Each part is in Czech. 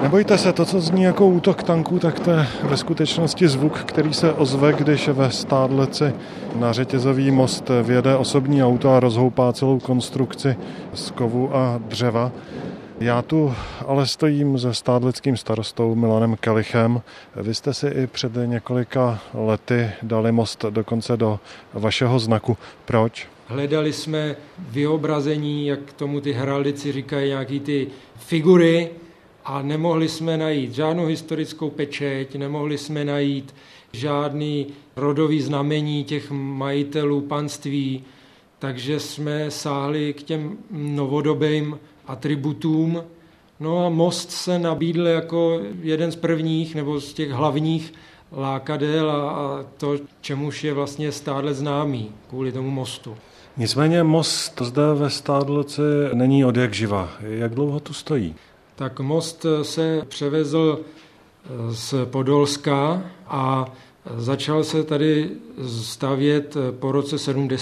Nebojte se, to, co zní jako útok tanků, tak to je ve skutečnosti zvuk, který se ozve, když ve Stádleci na řetězový most vjede osobní auto a rozhoupá celou konstrukci z kovu a dřeva. Já tu ale stojím se stádleckým starostou Milanem Kelichem. Vy jste si i před několika lety dali most dokonce do vašeho znaku. Proč? Hledali jsme vyobrazení, jak tomu ty heraldici říkají, nějaký ty figury a nemohli jsme najít žádnou historickou pečeť, nemohli jsme najít žádný rodový znamení těch majitelů panství, takže jsme sáhli k těm novodobým atributům. No a most se nabídl jako jeden z prvních nebo z těch hlavních lákadel a to, čemuž je vlastně Stádlec známý kvůli tomu mostu. Nicméně most zde ve Stádleci není odjakživa. Jak dlouho tu stojí? Tak most se převezl z Podolska a začal se tady stavět po roce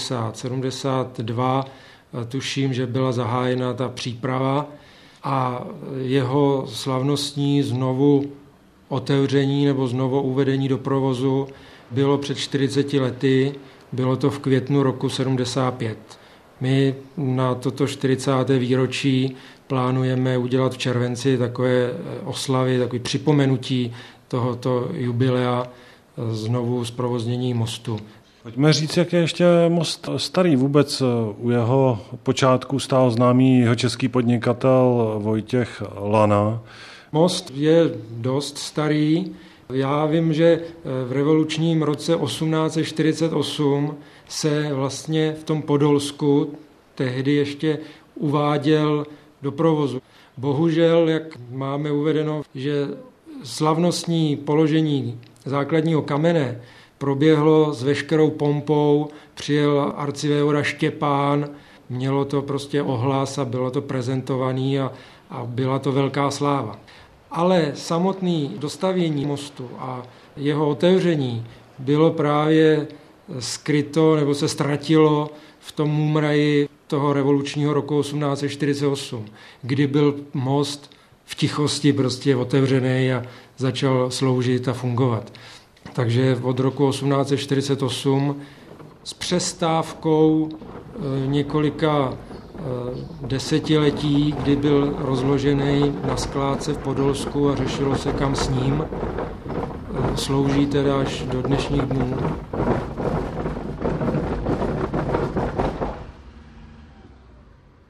72. Tuším, že byla zahájena ta příprava a jeho slavnostní znovu otevření nebo znovu uvedení do provozu bylo před 40 lety, bylo to v květnu roku 75. My na toto 40. výročí plánujeme udělat v červenci takové oslavy, takové připomenutí tohoto jubilea znovu zprovoznění mostu. Pojďme říct, jak je ještě most starý. Vůbec u jeho počátku stál známý jeho český podnikatel Vojtěch Lana. Most je dost starý. Já vím, že v revolučním roce 1848 se vlastně v tom Podolsku tehdy ještě uváděl do provozu. Bohužel, jak máme uvedeno, že slavnostní položení základního kamene proběhlo s veškerou pompou, přijel arcivévoda Štěpán, mělo to prostě ohlas a bylo to prezentovaný a byla to velká sláva. Ale samotné dostavění mostu a jeho otevření bylo právě skryto nebo se ztratilo v tom mumraji toho revolučního roku 1848, kdy byl most v tichosti prostě otevřený a začal sloužit a fungovat. Takže od roku 1848 s přestávkou několika desetiletí, kdy byl rozložený na skládce v Podolsku a řešilo se kam s ním, slouží teda až do dnešních dnů.